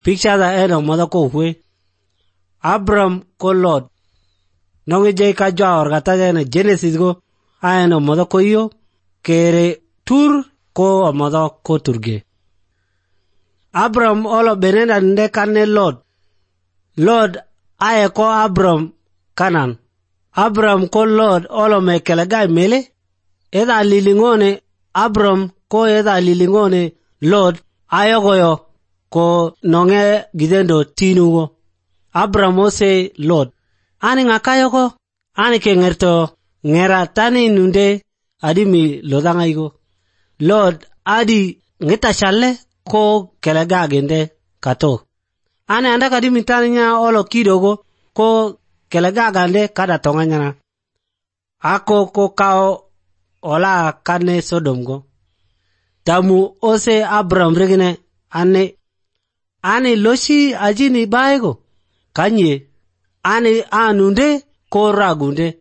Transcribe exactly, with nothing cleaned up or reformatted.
picture da eno moda ko hwe Abram ko Lot nonge je ka jawar gata jena Genesis go eno moda ko yo kere tur ko moda ko turge Abram olo benena nde kanne Lot Lot aye ko Abram kanan Abram ko Lot olo me kelagai mele eda lilingone Abram ko eda lilingone Lot ayogoyo ko nonge gidendo tinugo Abram ose Lot ani ngakayoko ani ke ngerto ngera tani nunde adi mi lodanga igo Lot adi ngeta challe ko kelega gende kato ani anda kadi mitanya olo kidogo ko kelega gande kada tonganyana ako ko kao ola kane Sodom go tamu ose Abram regine ane ane loshi ajini baego kanye ane anunde ko ragunde